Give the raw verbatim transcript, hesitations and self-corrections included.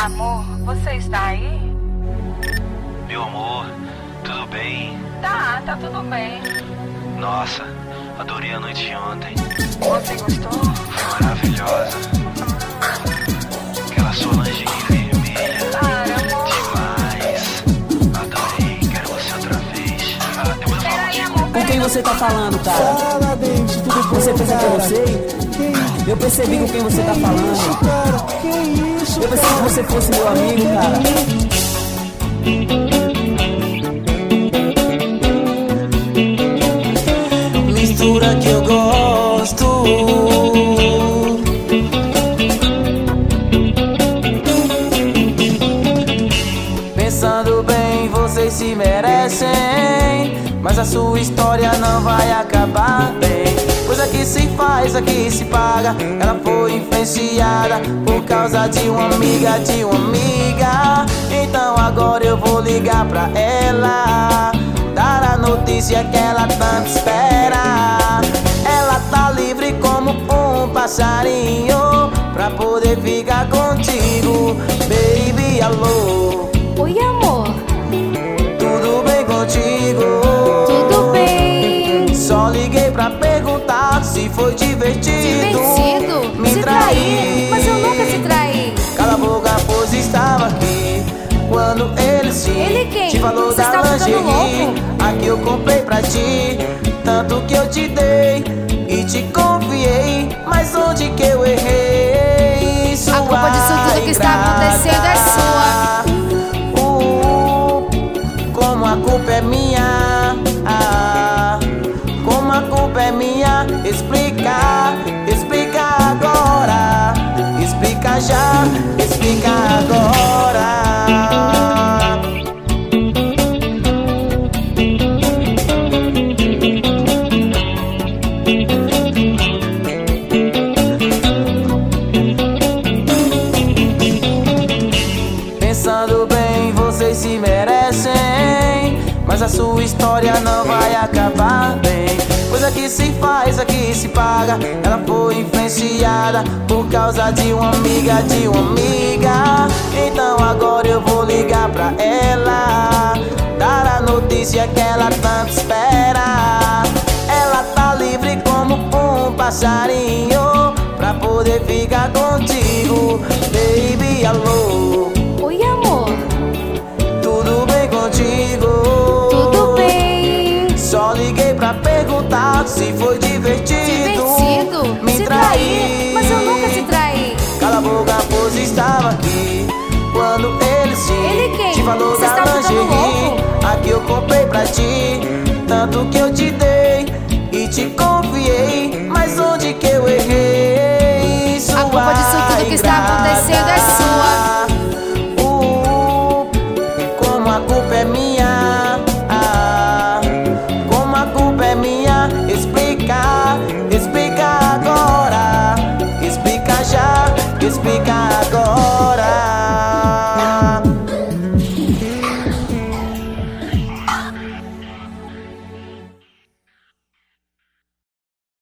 Amor, você está aí? Meu amor, tudo bem? Tá, tá tudo bem. Nossa, adorei a noite de ontem. Você gostou? Foi maravilhosa. Aquela sua lingerie vermelha. Para, amor. Demais. Adorei, quero você outra vez. Ah, depois eu falo Peraí, contigo. amor. Com quem você tá falando, cara? Fala, David, tudo bom, Você pensa que eu não cara? sei? Que Eu percebi com quem você tá isso, falando. cara? Que isso, Eu pensei que você fosse meu amigo, cara. Mistura que eu gosto. Pensando bem, vocês se merecem, mas a sua história não vai acabar bem. Pois aqui se faz, aqui se paga. Ela foi influenciada por causa de uma amiga, de uma amiga. Então agora eu vou ligar pra ela, dar a notícia que ela tanto espera. Ela tá livre como um passarinho pra poder ficar contigo. Baby, alô, Oi, amor, tudo bem contigo? tudo bem? Só liguei pra perguntar se foi divertido. Divertido? Me Se trair, trair? Mas eu nunca se traí. Cala a boca, pois estava aqui quando ele se Ele quem? te falou Você da está ficando lingerie. louco? Aqui eu comprei pra ti, tanto que eu te dei e te confiei. Mas onde que eu errei? Sua A culpa disso tudo que está acontecendo é sua. Uh, como a culpa é minha, ah, como a culpa é minha. Explica, explica agora. Explica já, explica agora. Pensando bem, vocês se merecem, mas a sua história não vai acabar bem. Pois aqui se faz, aqui se paga. Ela foi influenciada por causa de uma amiga, de uma amiga. Então agora eu vou ligar pra ela, dar a notícia que ela tanto espera. Ela tá livre como um passarinho pra poder ficar contigo. Baby, alô, Oi, amor, tudo bem contigo? tudo bem? Só liguei pra perguntar se foi divertido. Divertido? Me Se trair, trair? Mas eu nunca se traí. Cala a boca, pois estava aqui quando ele se Ele quem? te falou Você da está ficando lingerie. louco? Aqui eu comprei pra ti, tanto que eu te dei e te confiei. Mas onde que eu errei? Sua A culpa disso tudo que está acontecendo é sua. Uh, como a culpa é minha,